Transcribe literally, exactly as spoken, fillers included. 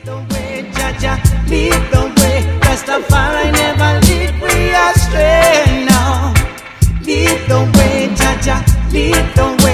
the way, Jaja, lead the way. Rastafari never lead we astray now. Lead the way, Jaja, lead the way.